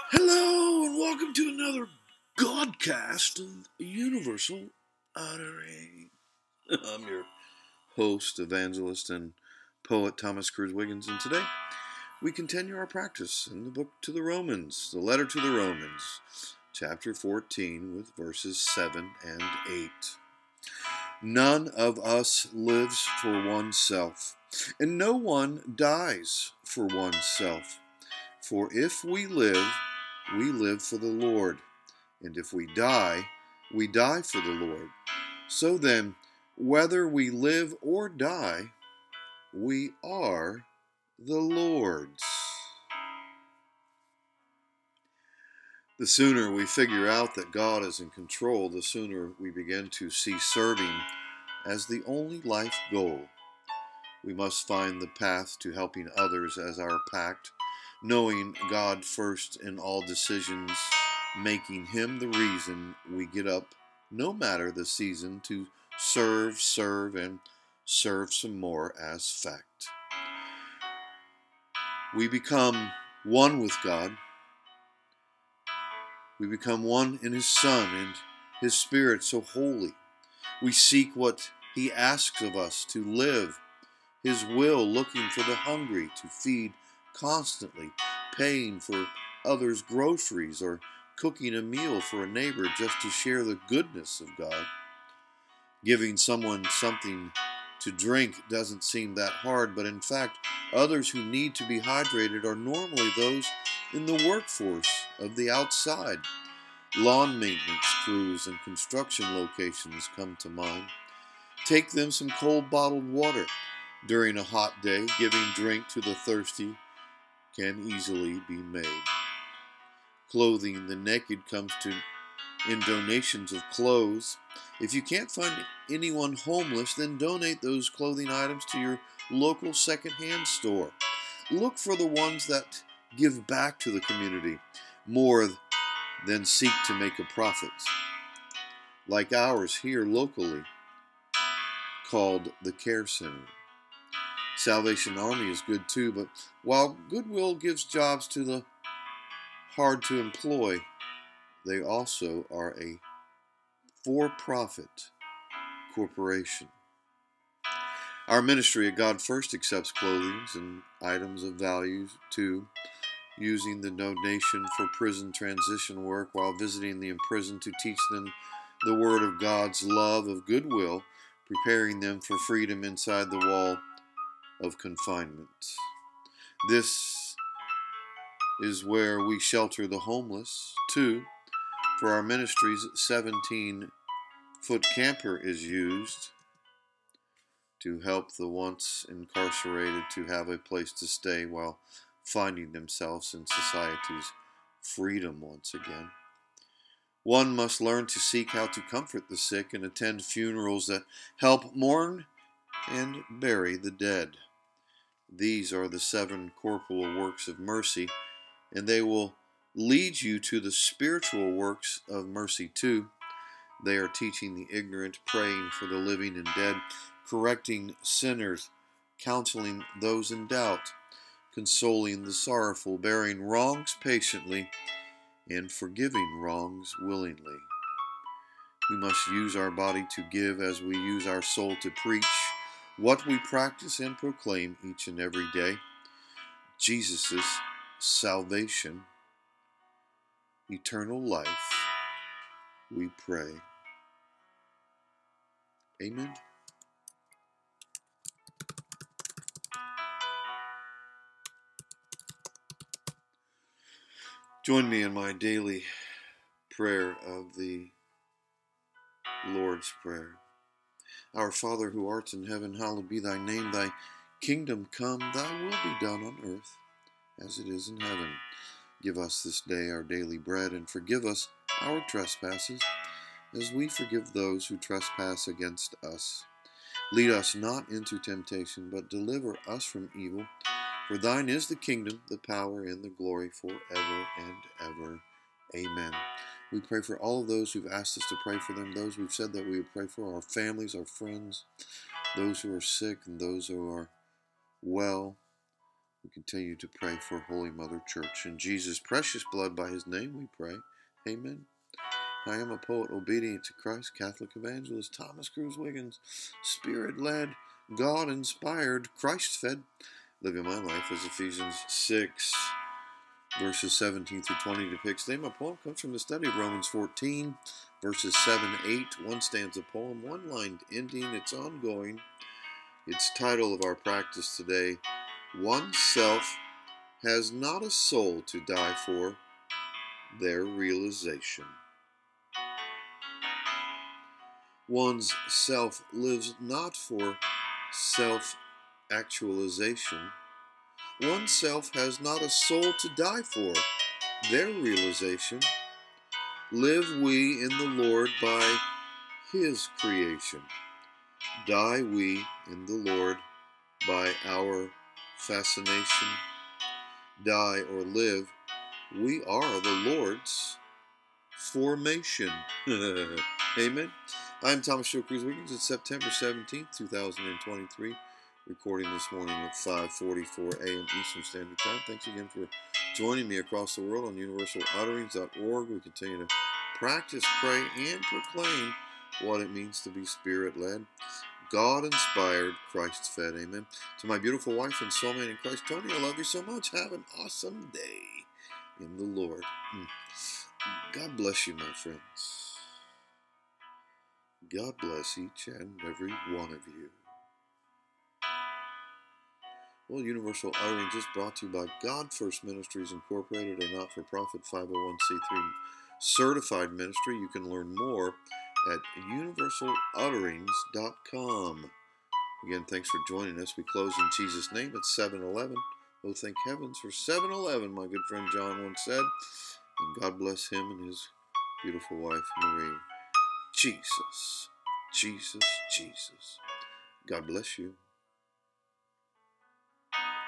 Hello and welcome to another Godcast of Universal Uttering. I'm your host, evangelist, and poet Thomas Cruz Wiggins, and today we continue our practice in the book to the Romans, the letter to the Romans, chapter 14, with verses 7 and 8. None of us lives for oneself, and no one dies for oneself. For if we live for the Lord, and if we die for the Lord. So then, whether we live or die, we are the Lord's. The sooner we figure out that God is in control, the sooner we begin to see serving as the only life goal. We must find the path to helping others as our pact, knowing God first in all decisions, making Him the reason we get up, no matter the season, to serve, and serve some more as fact. We become one with God. We become one in His Son and His Spirit so holy. We seek what He asks of us to live His will, looking for the hungry to feed constantly, paying for others' groceries, or cooking a meal for a neighbor just to share the goodness of God. Giving someone something to drink doesn't seem that hard, but in fact, others who need to be hydrated are normally those in the workforce of the outside. Lawn maintenance crews and construction locations come to mind. Take them some cold bottled water. During a hot day, giving drink to the thirsty can easily be made. Clothing the naked comes in donations of clothes. If you can't find anyone homeless, then donate those clothing items to your local secondhand store. Look for the ones that give back to the community more than seek to make a profit. Like ours here locally, called the Care Center. Salvation Army is good too, but while Goodwill gives jobs to the hard to employ, they also are a for-profit corporation. Our ministry at God First accepts clothing and items of value too, using the donation for prison transition work while visiting the imprisoned to teach them the word of God's love of goodwill, preparing them for freedom inside the wall of confinement. This is where we shelter the homeless, too. For our ministry's 17-foot camper is used to help the once incarcerated to have a place to stay while finding themselves in society's freedom once again. One must learn to seek how to comfort the sick and attend funerals that help mourn and bury the dead. These are the 7 corporal works of mercy, and they will lead you to the spiritual works of mercy too. They are teaching the ignorant, praying for the living and dead, correcting sinners, counseling those in doubt, consoling the sorrowful, bearing wrongs patiently, and forgiving wrongs willingly. We must use our body to give as we use our soul to preach what we practice and proclaim each and every day. Jesus' salvation, eternal life, we pray. Amen. Join me in my daily prayer of the Lord's Prayer. Our Father who art in heaven, hallowed be thy name. Thy kingdom come, thy will be done on earth as it is in heaven. Give us this day our daily bread, and forgive us our trespasses, as we forgive those who trespass against us. Lead us not into temptation, but deliver us from evil. For thine is the kingdom, the power, and the glory forever and ever. Amen. We pray for all of those who've asked us to pray for them, those we've said that we would pray for, our families, our friends, those who are sick, and those who are well. We continue to pray for Holy Mother Church. In Jesus' precious blood, by his name we pray. Amen. I am a poet obedient to Christ, Catholic evangelist Thomas Cruz Wiggins, Spirit-led, God-inspired, Christ-fed, living my life as Ephesians 6, verses 17 through 20 depicts. Today my poem comes from the study of Romans 14, verses 7, 8, one stanza poem, one line ending, it's ongoing. Its title of our practice today, One Self Has Not a Soul to Die For, Their Realization. One's self lives not for self-actualization. One's self has not a soul to die for, their realization. Live we in the Lord by his creation. Die we in the Lord by our fascination. Die or live, we are the Lord's formation. Amen. I'm Thomas Joe Cruz Wiggins. It's September 17th, 2023. Recording this morning at 5:44 a.m. Eastern Standard Time. Thanks again for joining me across the world on universalutterings.org. We continue to practice, pray, and proclaim what it means to be Spirit-led, God-inspired, Christ-fed. Amen. To my beautiful wife and soulmate in Christ, Tony, I love you so much. Have an awesome day in the Lord. God bless you, my friends. God bless each and every one of you. Well, Universal Utterings is brought to you by God First Ministries Incorporated, a not-for-profit 501c3 certified ministry. You can learn more at universalutterings.com. Again, thanks for joining us. We close in Jesus' name at 7-Eleven. Oh, thank heavens for 7-Eleven, my good friend John once said. And God bless him and his beautiful wife, Marie. Jesus, Jesus, Jesus. God bless you.